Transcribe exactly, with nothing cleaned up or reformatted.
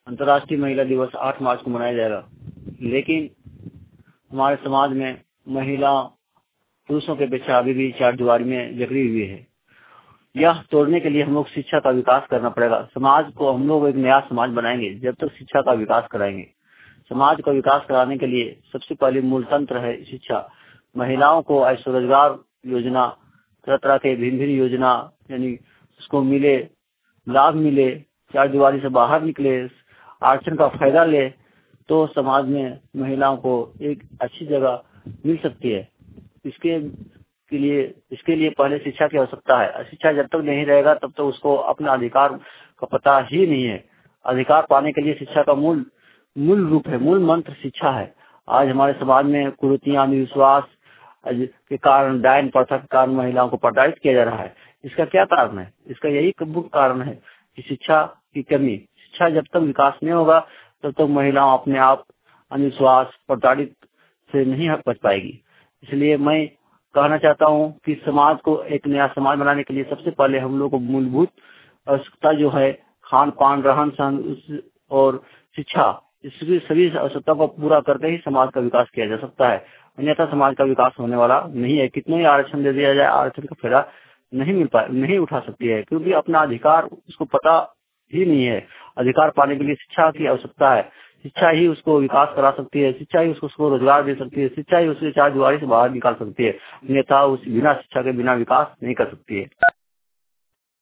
अंतर्राष्ट्रीय महिला दिवस आठ मार्च को मनाया जाएगा, लेकिन हमारे समाज में महिला पुरुषों के अपेक्षा अभी भी चार दीवारी में जकड़ी हुई है। यह तोड़ने के लिए हम लोग शिक्षा का विकास करना पड़ेगा। समाज को हम लोग एक नया समाज बनाएंगे जब तक शिक्षा का विकास कराएंगे। समाज का विकास कराने के लिए सबसे पहले मूल तंत्र है शिक्षा। महिलाओं को स्वरोजगार योजना, तरह तरह के भिन्न भिन्न योजना यानी उसको मिले, लाभ मिले, चार दीवारी से बाहर निकले, आरक्षण का फायदा ले, तो समाज में महिलाओं को एक अच्छी जगह मिल सकती है। इसके के लिए इसके लिए पहले शिक्षा की आवश्यकता है। शिक्षा जब तक नहीं रहेगा तब तक तो उसको अपना अधिकार का पता ही नहीं है। अधिकार पाने के लिए शिक्षा का मूल मूल रूप है, मूल मंत्र शिक्षा है। आज हमारे समाज में कुरीतियां, अंधविश्वास के कारण, डायन प्रथा के कारण महिलाओं को प्रताड़ित किया जा रहा है। इसका क्या कारण है? इसका यही मुख्य कारण है कि शिक्षा की कमी। शिक्षा जब तक विकास नहीं होगा तब तक तो महिलाओं अपने आप अंधविश्वास, प्रताड़ित से नहीं बच पाएगी। इसलिए मैं कहना चाहता हूं कि समाज को एक नया समाज बनाने के लिए सबसे पहले हम लोग को मूलभूत आवश्यकता जो है खान पान, रहन सहन और शिक्षा, इसकी सभी आवश्यकताओं को पूरा करके ही समाज का विकास किया जा सकता है। अन्यथा समाज का विकास होने वाला नहीं है। कितने ही आरक्षण दे दिया जाए, आरक्षण का फायदा नहीं मिल पाए नहीं उठा सकती है, क्योंकि अपना अधिकार उसको पता ही नहीं है। अधिकार पाने के लिए शिक्षा की आवश्यकता है। शिक्षा ही उसको विकास करा सकती है, शिक्षा ही उसको, उसको रोजगार दे सकती है, शिक्षा ही उसके चार दीवारी से बाहर निकाल सकती है। अन्यथा उस बिना शिक्षा के बिना विकास नहीं कर सकती है।